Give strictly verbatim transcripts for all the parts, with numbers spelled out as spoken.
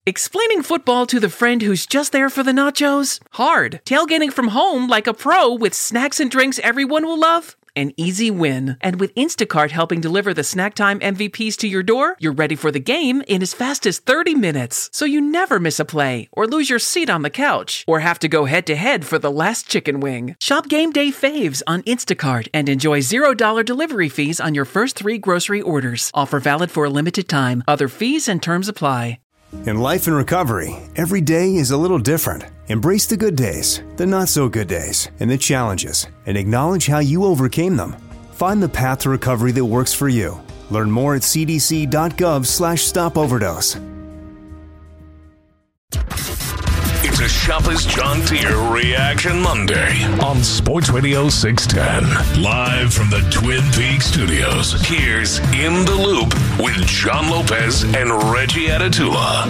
Explaining football to the friend who's just there for the nachos? Hard. Tailgating from home like a pro with snacks and drinks everyone will love? An easy win. And with Instacart helping deliver the snack time M V Ps to your door, you're ready for the game in as fast as thirty minutes. So you never miss a play, or lose your seat on the couch, or have to go head-to-head for the last chicken wing. Shop Game Day Faves on Instacart and enjoy zero dollars delivery fees on your first three grocery orders. Offer valid for a limited time. Other fees and terms apply. In life and recovery, every day is a little different. Embrace the good days, the not-so-good days, and the challenges, and acknowledge how you overcame them. Find the path to recovery that works for you. Learn more at cdc.gov slash stop overdose. It's a Shoppers John Deere Reaction Monday on Sports Radio six ten. Live from the Twin Peaks studios, here's In the Loop with John Lopez and Reggie Atatula.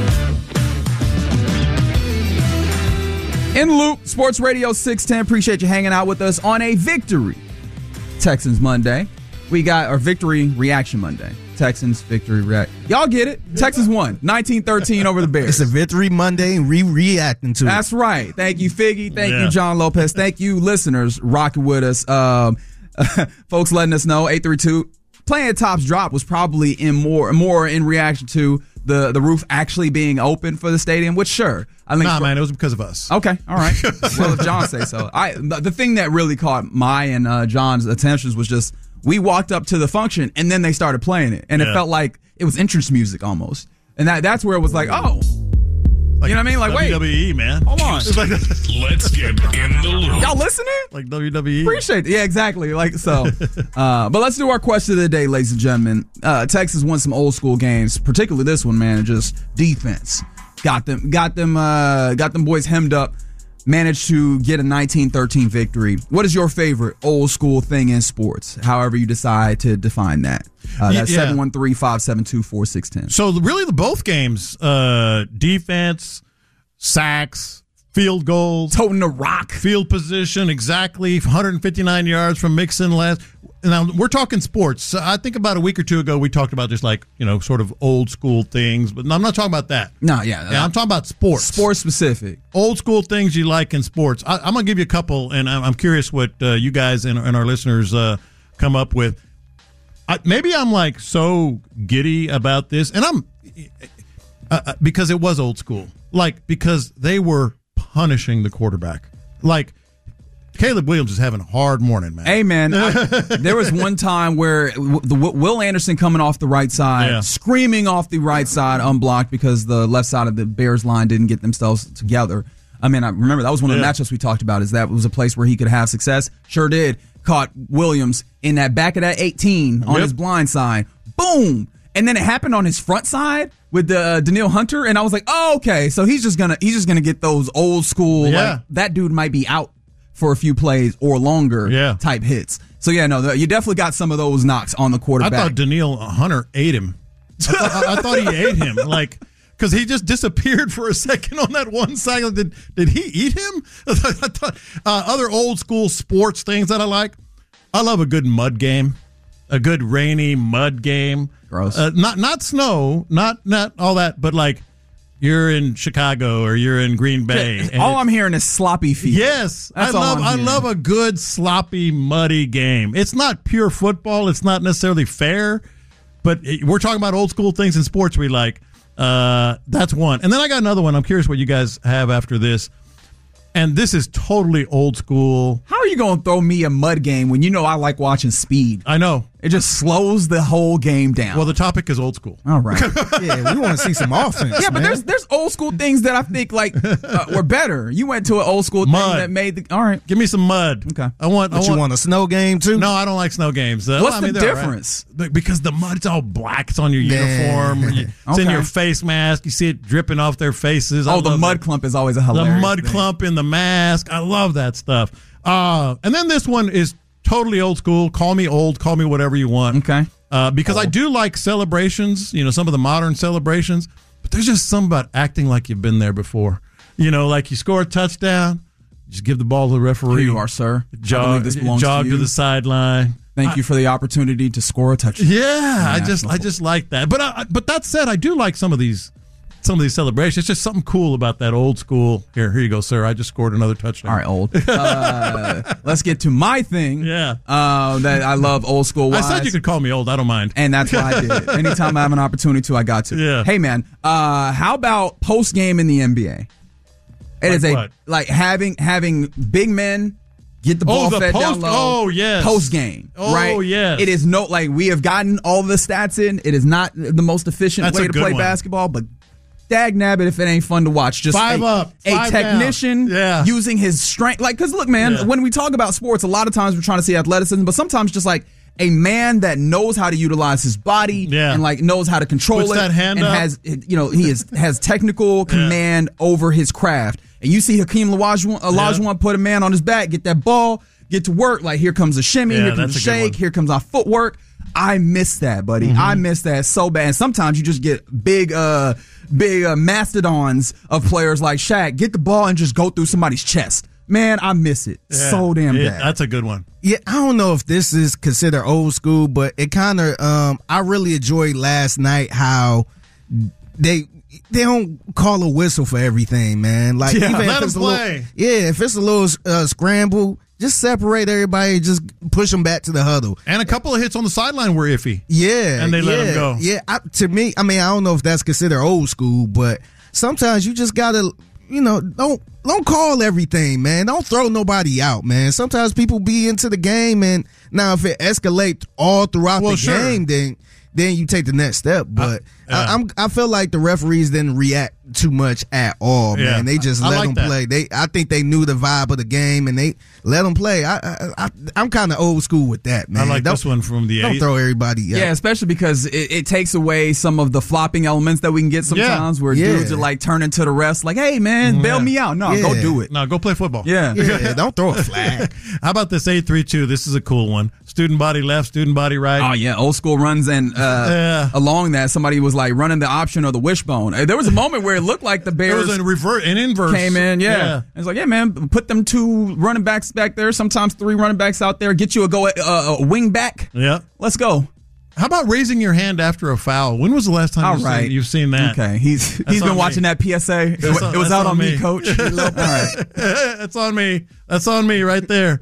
In the Loop, Sports Radio six ten. Appreciate you hanging out with us on a Victory Texans Monday. We got our Victory Reaction Monday. Texans Victory React. Y'all get it. Texans won nineteen thirteen over the Bears. It's a Victory Monday and we reacting to it. That's right. Thank you, Figgy. Thank Yeah. you, John Lopez. Thank you, listeners, rocking with us. Um, folks letting us know, eight three two, playing Top's drop was probably in more more in reaction to the, the roof actually being open for the stadium, which sure. I think nah, for, man, it was because of us. Okay, all right. Well, if John say so. I the, the thing that really caught my and uh, John's attentions was just we walked up to the function and then they started playing it, and yeah. it felt like it was entrance music almost, and that that's where it was like, oh, like you know what I mean? Like, W W E, wait, man. Hold on. Like, let's get in the loop. Y'all listening? Like W W E. Appreciate it. Yeah, exactly. Like so. uh, but let's do our question of the day, ladies and gentlemen. Uh, Texas won some old school games, particularly this one, man. Just defense got them, got them, uh, got them boys hemmed up. Managed to get a nineteen thirteen victory. What is your favorite old school thing in sports? However you decide to define that. Uh, that's yeah. seven one three, five seven two, four six one zero. So really, the both games, uh, defense, sacks, field goals, toting the rock, field position, exactly one hundred fifty-nine yards from Mixon last. Now we're talking sports. So I think about a week or two ago we talked about just like, you know, sort of old school things, but I'm not talking about that. No, yeah, yeah, I'm talking about sports, sports specific, old school things you like in sports. I, I'm gonna give you a couple, and I'm, I'm curious what uh, you guys and, and our listeners uh, come up with. I, maybe I'm like so giddy about this, and I'm uh, because it was old school, like because they were punishing the quarterback, like. Caleb Williams is having a hard morning, man. Hey, man, I, there was one time where w- the w- Will Anderson coming off the right side, yeah. screaming off the right side, unblocked because the left side of the Bears line didn't get themselves together. I mean, I remember that was one of the yeah. matchups we talked about, is that was a place where he could have success. Sure did. Caught Williams in that back of that eighteen on yep. his blind side. Boom. And then it happened on his front side with the uh, Danielle Hunter, and I was like, oh, okay, so he's just gonna he's just gonna get those old school, yeah. like, that dude might be out for a few plays or longer yeah. type hits. So, yeah, no, you definitely got some of those knocks on the quarterback. I thought Danielle Hunter ate him. I, th- I thought he ate him, like, because he just disappeared for a second on that one side. Did, did he eat him? I thought, uh, other old school sports things that I like. I love a good mud game, a good rainy mud game. Gross. Uh, not not snow, not not all that, but like, you're in Chicago or you're in Green Bay. And all I'm hearing is sloppy feet. Yes, That's I love all I'm I hearing. love a good sloppy muddy game. It's not pure football. It's not necessarily fair, but it, we're talking about old school things in sports we like. Uh, that's one. And then I got another one. I'm curious what you guys have after this. And this is totally old school. How are you going to throw me a mud game when you know I like watching speed? I know. It just slows the whole game down. Well, the topic is old school. All right. Yeah, we want to see some offense. Yeah, but man. there's there's old school things that I think like uh, were better. You went to an old school Mud. thing that made the. All right. Give me some mud. Okay. I want. But I you want, want a snow game too? No, I don't like snow games. Uh, What's well, I mean, the they're all right. difference? Be- Because the mud's all black. It's on your Yeah. uniform. You, it's in Okay. your face mask. You see it dripping off their faces. I Oh, the love mud it. clump is always a The hilarious mud thing. clump in the mask. I love that stuff. Uh, and then this one is totally old school. Call me old. Call me whatever you want. Okay. Uh, because I do like celebrations, you know, some of the modern celebrations, but there's just something about acting like you've been there before. You know, like you score a touchdown, just give the ball to the referee. Here you are, sir. I Jog, believe this belongs jog to to, you. the sideline. Thank I, you for the opportunity to score a touchdown. Yeah, I just National I just like that. But I, but that said, I do like some of these some of these celebrations. It's just something cool about that old school. Here, here you go, sir. I just scored another touchdown. All right, old. Uh, let's get to my thing. Yeah. Uh, that I love old school wise. I said you could call me old. I don't mind. And that's why I did it. Anytime I have an opportunity to, I got to. Yeah. Hey, man, uh, how about post game in the N B A? It Like is a what? like having having big men get the ball Oh, the fed down post- low. oh, yes. Post game. Oh, right? yes. It is no like we have gotten all the stats in. It is not the most efficient That's way a to good play one. basketball, but dag nabbit if it ain't fun to watch. Just Five a, up, a five down. technician Yeah. using his strength. Like, because look, man, Yeah. when we talk about sports, a lot of times we're trying to see athleticism, but sometimes just like a man that knows how to utilize his body Yeah. and like knows how to control Puts it that hand and up. has you know he is has technical command over his craft. And you see Hakeem Olajuwon, Olajuwon put a man on his back, get that ball, get to work. Like, here comes a shimmy, Yeah, here comes a that's a good shake, one. here comes our footwork. I miss that, buddy. Mm-hmm. I miss that so bad. And sometimes you just get big, uh, big uh, mastodons of players like Shaq. Get the ball and just go through somebody's chest. Man, I miss it Yeah. so damn Yeah, bad. That's a good one. Yeah, I don't know if this is considered old school, but it kind of um I really enjoyed last night how they they don't call a whistle for everything, man. Like Yeah, even let if 'em it's a play. little, yeah, if it's a little uh, scramble, just separate everybody and just push them back to the huddle. And a couple of hits on the sideline were iffy. Yeah, And they let yeah, 'em go. Yeah, I, to me, I mean, I don't know if that's considered old school, but sometimes you just gotta, you know, don't don't call everything, man. Don't throw nobody out, man. Sometimes people be into the game, and now if it escalates all throughout Well, the sure. game, then then you take the next step. But yeah. I, I'm I feel like the referees didn't react too much at all, Yeah. man. They just I let like them that. play. They I think they knew the vibe of the game, and they let them play. I, I, I I'm kind of old school with that, man. I like Don't- this one from the Don't eight. throw everybody out. Yeah, especially because it, it takes away some of the flopping elements that we can get sometimes where Yeah. dudes are like turning to the refs like, hey, man, bail Yeah. me out. No, Yeah. go do it. No, go play football. Yeah. Yeah, don't throw a flag. How about this eight three two? This is a cool one. Student body left, student body right. Oh, yeah. Old school runs. And uh, Yeah. along that, somebody was like running the option or the wishbone. Uh, There was a moment where it looked like the It Bears was in revert, an inverse. came in. Yeah. yeah. It's like, yeah, man, put them two running backs back there, sometimes three running backs out there, get you a go uh, a wing back. Yeah. Let's go. How about raising your hand after a foul? When was the last time All you've, right. seen, you've seen that? Okay. He's he's on been watching me. that P S A. It, That's wa- on- it was that's out on on me, me. coach. All right. That's on me. That's on me right there.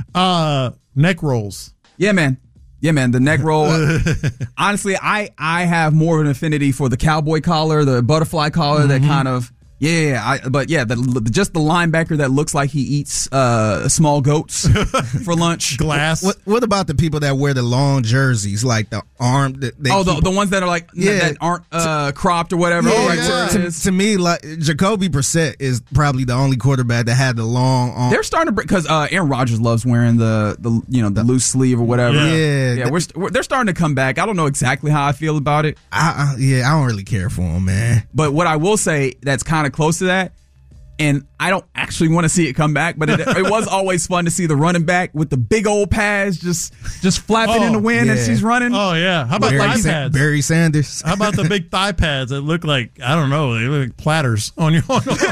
Uh, neck rolls. Yeah, man. Yeah, man. The neck roll. Honestly, I I have more of an affinity for the cowboy collar, the butterfly collar, Mm-hmm. that kind of. Yeah, I, but yeah, the, just the linebacker that looks like he eats uh, small goats for lunch. Glass. What What about the people that wear the long jerseys, like the arm? That they Oh, the, keep- the ones that are like Yeah. that aren't uh, cropped or whatever. Yeah, Oh, right yeah. where it to, is. to me, like Jacoby Brissett is probably the only quarterback that had the long arm. They're starting to because uh, Aaron Rodgers loves wearing the the you know the loose sleeve or whatever. Yeah. Yeah. yeah. We're, st- we're they're starting to come back. I don't know exactly how I feel about it, I, I, yeah, I don't really care for him, man. but what I will say that's kind of close to that. And I don't actually want to see it come back, but it, it was always fun to see the running back with the big old pads just just flapping Oh, in the wind as yeah. she's running. Oh, yeah. How about Barry, thigh Sa- pads? Barry Sanders. How about the big thigh pads that look like, I don't know, they look like platters on your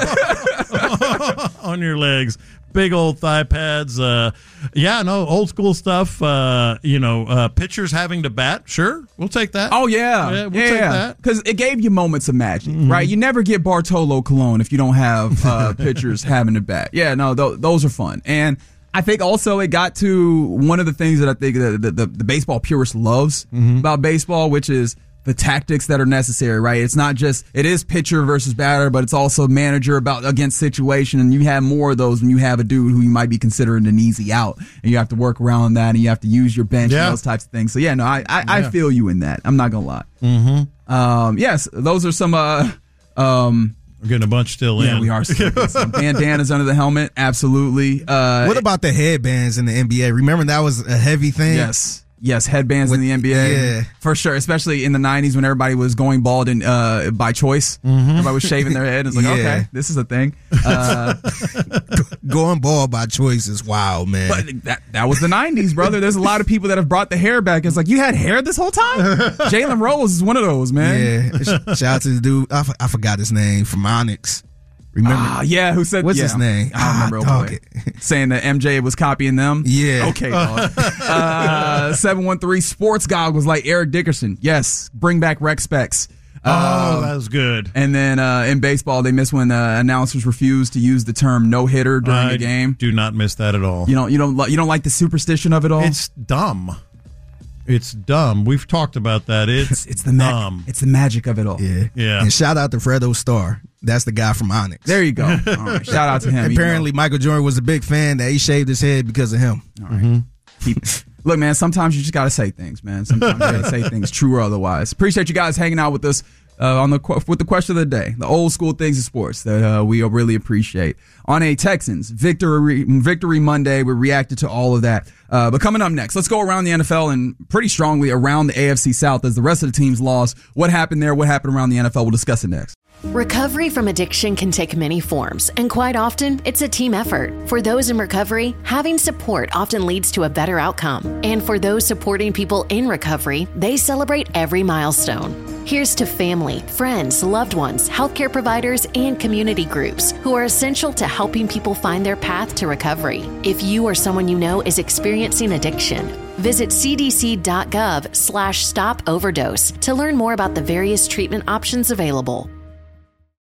on your legs? Big old thigh pads. Uh, yeah, no, old school stuff. Uh, you know, uh, pitchers having to bat. Sure, we'll take that. Oh yeah, Yeah, we'll take that. Because it gave you moments of magic, right? You never get Bartolo Colon if you don't have uh, pitchers having to bat. Yeah, no, th- those are fun, and I think also it got to one of the things that I think the the, the, the baseball purist loves about baseball, which is the tactics that are necessary, right? It's not just, it is pitcher versus batter, but it's also manager about against situation. And you have more of those when you have a dude who you might be considering an easy out and you have to work around that and you have to use your bench Yeah. and those types of things. So yeah, no, I, I, I Yeah. feel you in that. I'm not going to lie. Mm-hmm. Um, yes, those are some, uh, um, We're getting a bunch still in. yeah, we are. Still getting some bandanas under the helmet. Absolutely. Uh, What about the headbands in the N B A? Remember that was a heavy thing? Yes. Yes, headbands in the N B A. yeah. For sure, especially in the nineties when everybody was going bald and uh, by choice. Everybody was shaving their head. It's like, Yeah. okay, this is a thing. Uh, Going bald by choice is wild, man. but that that was the nineties, brother. There's a lot of people that have brought the hair back. It's like, you had hair this whole time? Jalen Rose is one of those, man. yeah. Sh- Shout out to the dude. I, f- I forgot his name from Onyx. Remember? Ah, yeah, who said What's yeah. his name? I don't remember. Ah, oh, boy. dog Saying that M J was copying them? Yeah. Okay, dog. uh, seven one three Sports Goggles like Eric Dickerson. Yes, bring back rec specs. Oh, Um, that was good. And then uh, in baseball, they miss when uh, announcers refuse to use the term no hitter during I a game. do not miss that at all. You don't you don't li- you don't like the superstition of it all. It's dumb. It's dumb. We've talked about that. It's it's the ma- dumb. it's the magic of it all. Yeah. Yeah. And shout out to Fredo Starr. That's the guy from Onyx. There you go. All right. Shout out to him. Apparently, Michael Jordan was a big fan that he shaved his head because of him. All right. Keep it. Look, man, sometimes you just got to say things, man. Sometimes you got to say things true or otherwise. Appreciate you guys hanging out with us uh, on the with the question of the day, the old school things in sports that uh, we really appreciate. On a Texans Victory Victory Monday, we reacted to all of that. Uh, but coming up next, let's go around the N F L and pretty strongly around the A F C South as the rest of the teams lost. What happened there? What happened around the N F L? We'll discuss it next. Recovery from addiction can take many forms, and quite often, it's a team effort. For those in recovery, having support often leads to a better outcome. And for those supporting people in recovery, they celebrate every milestone. Here's to family, friends, loved ones, healthcare providers, and community groups who are essential to helping people find their path to recovery. If you or someone you know is experiencing addiction, visit cdc.gov slash stop overdose to learn more about the various treatment options available.